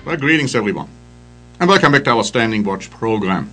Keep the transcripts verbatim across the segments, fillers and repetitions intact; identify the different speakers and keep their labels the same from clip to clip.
Speaker 1: Well, greetings everyone, and welcome back to our Standing Watch program.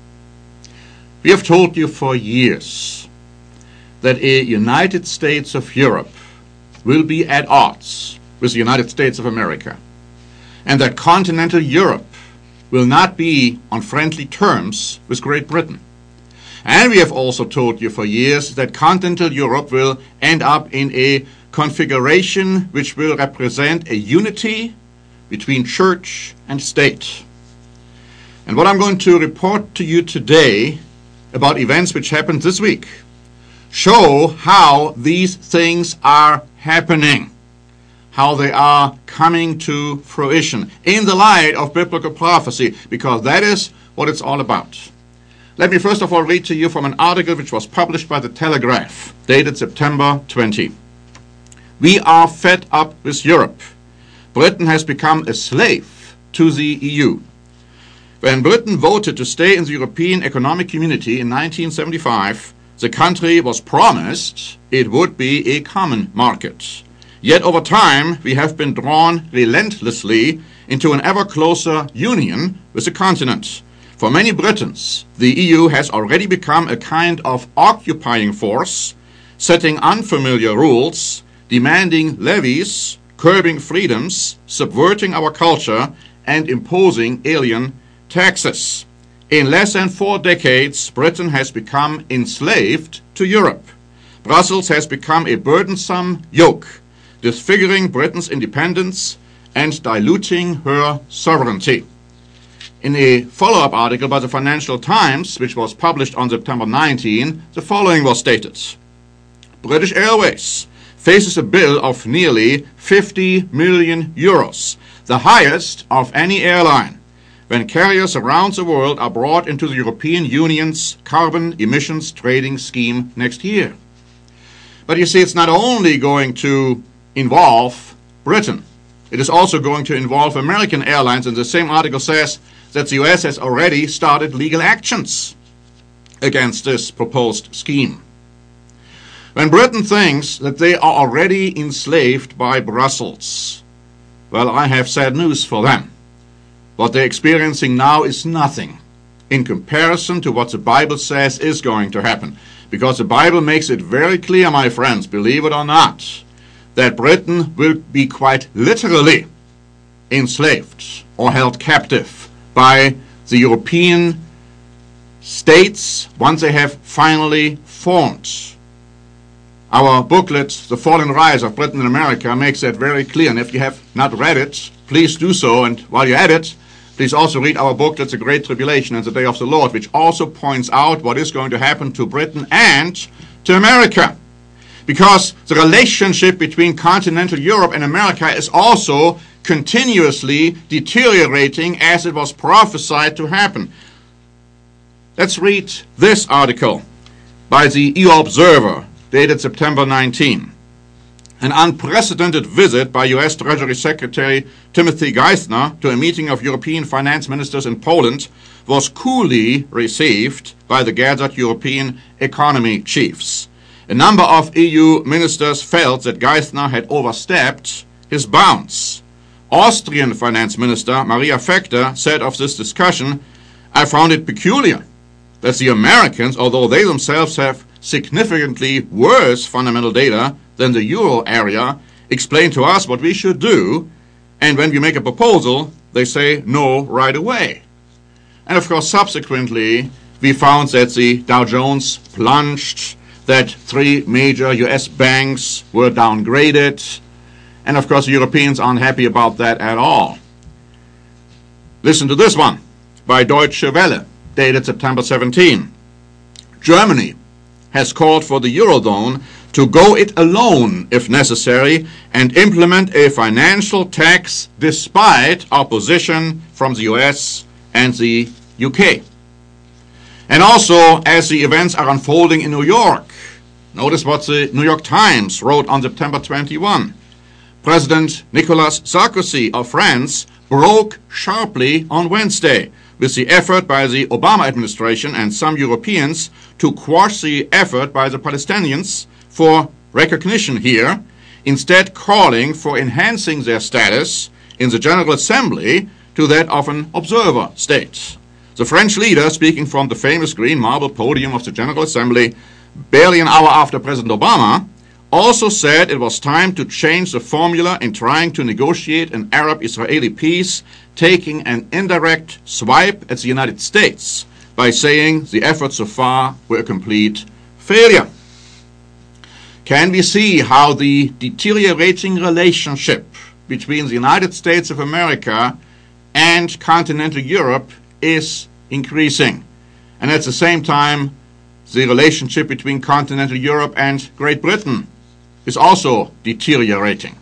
Speaker 1: We have told you for years that a United States of Europe will be at odds with the United States of America, and that continental Europe will not be on friendly terms with Great Britain. And we have also told you for years that continental Europe will end up in a configuration which will represent a unity between church and state. And what I'm going to report to you today about events which happened this week show how these things are happening, how they are coming to fruition in the light of biblical prophecy, because that is what it's all about. Let me first of all read to you from an article which was published by the Telegraph, dated September twentieth. We are fed up with Europe. Britain has become a slave to the E U. When Britain voted to stay in the European Economic Community in nineteen seventy-five, the country was promised it would be a common market. Yet over time, we have been drawn relentlessly into an ever closer union with the continent. For many Britons, the E U has already become a kind of occupying force, setting unfamiliar rules, demanding levies, curbing freedoms, subverting our culture, and imposing alien taxes. In less than four decades, Britain has become enslaved to Europe. Brussels has become a burdensome yoke, disfiguring Britain's independence and diluting her sovereignty. In a follow-up article by the Financial Times, which was published on September nineteenth, the following was stated. British Airways faces a bill of nearly fifty million euros, the highest of any airline, when carriers around the world are brought into the European Union's carbon emissions trading scheme next year. But you see, it's not only going to involve Britain. It is also going to involve American airlines, and the same article says that the U S has already started legal actions against this proposed scheme. When Britain thinks that they are already enslaved by Brussels, well, I have sad news for them. What they're experiencing now is nothing in comparison to what the Bible says is going to happen. Because the Bible makes it very clear, my friends, believe it or not, that Britain will be quite literally enslaved or held captive by the European states once they have finally formed. Our booklet, The Fall and Rise of Britain and America, makes that very clear. And if you have not read it, please do so. And while you're at it, please also read our booklet, The Great Tribulation and the Day of the Lord, which also points out what is going to happen to Britain and to America. Because the relationship between continental Europe and America is also continuously deteriorating as it was prophesied to happen. Let's read this article by the E U Observer, dated September nineteenth. An unprecedented visit by U S Treasury Secretary Timothy Geithner to a meeting of European finance ministers in Poland was coolly received by the gathered European economy chiefs. A number of E U ministers felt that Geithner had overstepped his bounds. Austrian Finance Minister Maria Fechter said of this discussion, "I found it peculiar that the Americans, although they themselves have significantly worse fundamental data than the euro area, explain to us what we should do, and when we make a proposal, they say no right away." And of course, subsequently, we found that the Dow Jones plunged, that three major U S banks were downgraded, and of course, the Europeans aren't happy about that at all. Listen to this one by Deutsche Welle, dated September seventeenth. Germany has called for the Eurozone to go it alone if necessary and implement a financial tax despite opposition from the U S and the U K. And also, as the events are unfolding in New York, notice what the New York Times wrote on September twenty-first. President Nicolas Sarkozy of France broke sharply on Wednesday with the effort by the Obama administration and some Europeans to quash the effort by the Palestinians for recognition here, instead calling for enhancing their status in the General Assembly to that of an observer state. The French leader, speaking from the famous green marble podium of the General Assembly barely an hour after President Obama, also said it was time to change the formula in trying to negotiate an Arab-Israeli peace, taking an indirect swipe at the United States by saying the efforts so far were a complete failure. Can we see how the deteriorating relationship between the United States of America and continental Europe is increasing? And at the same time, the relationship between continental Europe and Great Britain is also deteriorating.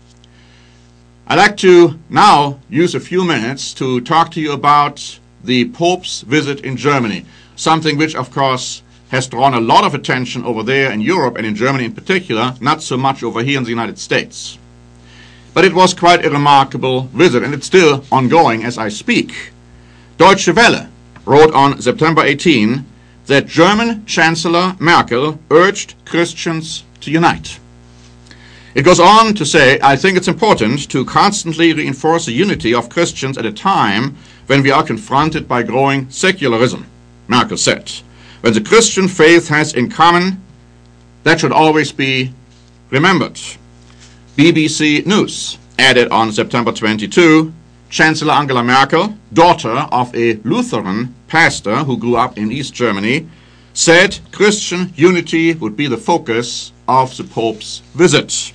Speaker 1: I'd like to now use a few minutes to talk to you about the Pope's visit in Germany, something which, of course, has drawn a lot of attention over there in Europe and in Germany in particular, not so much over here in the United States. But it was quite a remarkable visit, and it's still ongoing as I speak. Deutsche Welle wrote on September eighteenth that German Chancellor Merkel urged Christians to unite. It goes on to say, I think it's important to constantly reinforce the unity of Christians at a time when we are confronted by growing secularism, Merkel said. When the Christian faith has in common, that should always be remembered. B B C News added on September twenty-second, Chancellor Angela Merkel, daughter of a Lutheran pastor who grew up in East Germany, said Christian unity would be the focus of the Pope's visit.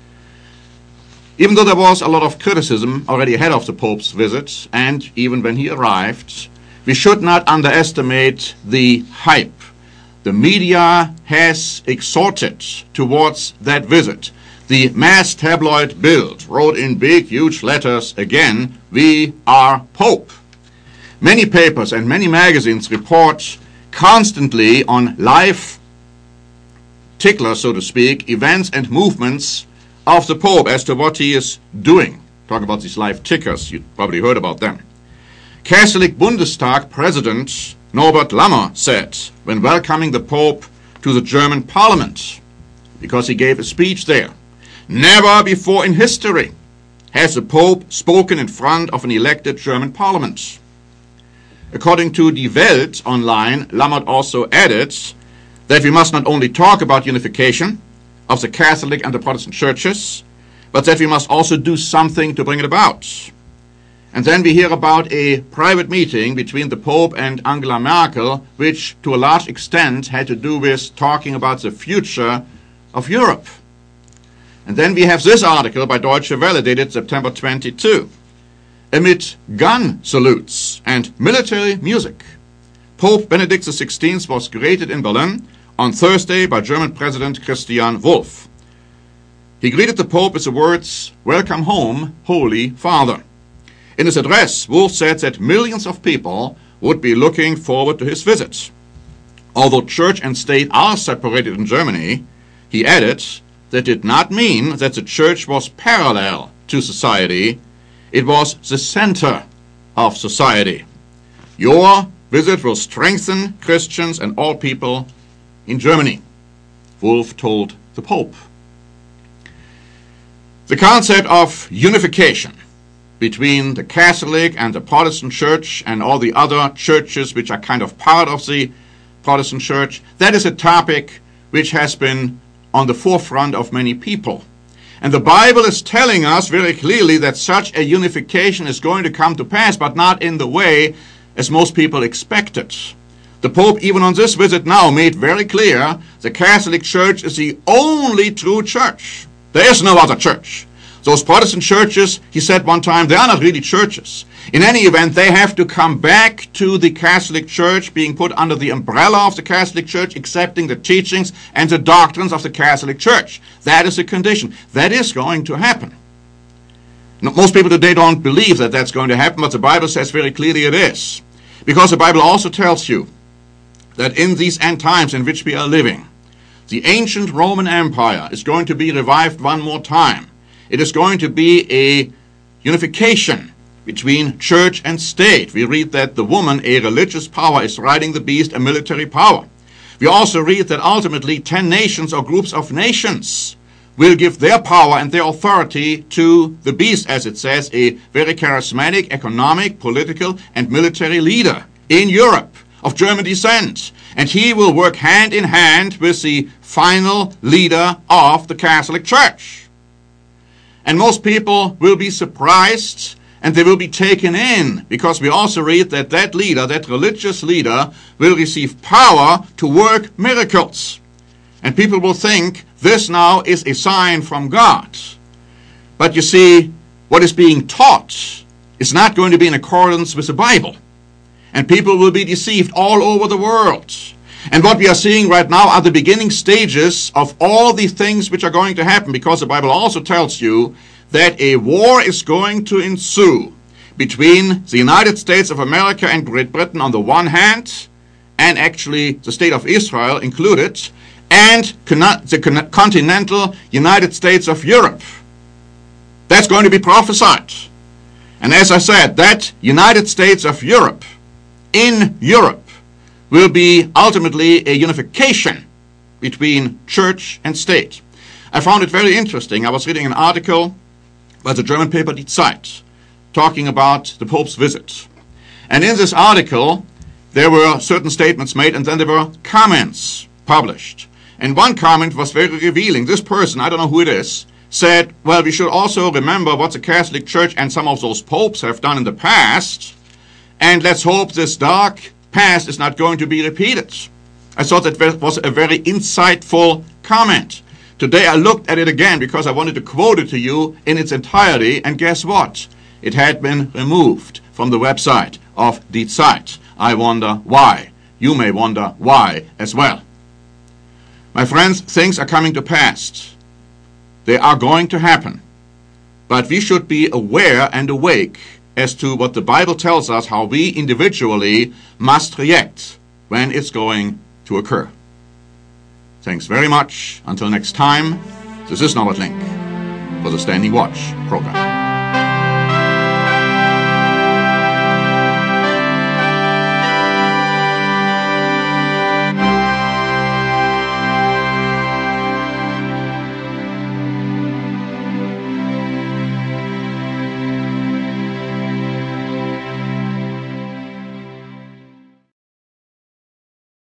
Speaker 1: Even though there was a lot of criticism already ahead of the Pope's visit, and even when he arrived, we should not underestimate the hype the media has exhorted towards that visit. The mass tabloid Bild wrote in big, huge letters again, "We are Pope." Many papers and many magazines report constantly on live ticklers, so to speak, events and movements of the Pope as to what he is doing. Talk about these live tickers, you probably heard about them. Catholic Bundestag President Norbert Lammer said, when welcoming the Pope to the German Parliament, because he gave a speech there, never before in history has the Pope spoken in front of an elected German Parliament. According to Die Welt online, Lammert also added that we must not only talk about unification of the Catholic and the Protestant churches, but that we must also do something to bring it about. And then we hear about a private meeting between the Pope and Angela Merkel, which to a large extent had to do with talking about the future of Europe. And then we have this article by Deutsche Welle dated September twenty-second. Amid gun salutes and military music, Pope Benedict the sixteenth was greeted in Berlin on Thursday by German President Christian Wulff. He greeted the Pope with the words, "Welcome home, Holy Father." In his address, Wulff said that millions of people would be looking forward to his visit. Although church and state are separated in Germany, he added, that did not mean that the church was parallel to society. It was the center of society. Your visit will strengthen Christians and all people in Germany, Wulff told the Pope. The concept of unification between the Catholic and the Protestant Church and all the other churches which are kind of part of the Protestant Church, that is a topic which has been on the forefront of many people. And the Bible is telling us very clearly that such a unification is going to come to pass, but not in the way as most people expected. The Pope, even on this visit now, made very clear the Catholic Church is the only true church. There is no other church. Those Protestant churches, he said one time, they are not really churches. In any event, they have to come back to the Catholic Church, being put under the umbrella of the Catholic Church, accepting the teachings and the doctrines of the Catholic Church. That is a condition. That is going to happen. Now, most people today don't believe that that's going to happen, but the Bible says very clearly it is. Because the Bible also tells you that in these end times in which we are living, the ancient Roman Empire is going to be revived one more time. It is going to be a unification between church and state. We read that the woman, a religious power, is riding the beast, a military power. We also read that ultimately ten nations or groups of nations will give their power and their authority to the beast, as it says, a very charismatic economic, political, and military leader in Europe of German descent. And he will work hand in hand with the final leader of the Catholic Church. And most people will be surprised and they will be taken in, because we also read that that leader, that religious leader, will receive power to work miracles. And people will think this now is a sign from God. But you see, what is being taught is not going to be in accordance with the Bible. And people will be deceived all over the world. And what we are seeing right now are the beginning stages of all the things which are going to happen, because the Bible also tells you that a war is going to ensue between the United States of America and Great Britain on the one hand, and actually the state of Israel included, and the continental United States of Europe. That's going to be prophesied. And as I said, that United States of Europe, in Europe, will be ultimately a unification between church and state. I found it very interesting. I was reading an article by the German paper Die Zeit, talking about the Pope's visit. And in this article, there were certain statements made, and then there were comments published. And one comment was very revealing. This person, I don't know who it is, said, well, we should also remember what the Catholic Church and some of those popes have done in the past, and let's hope this dark past is not going to be repeated. I thought that was a very insightful comment. Today I looked at it again because I wanted to quote it to you in its entirety, and guess what? It had been removed from the website of Die Zeit. I wonder why. You may wonder why as well. My friends, things are coming to pass. They are going to happen. But we should be aware and awake as to what the Bible tells us, how we individually must react when it's going to occur. Thanks very much. Until next time, this is Norbert Link for the Standing Watch program.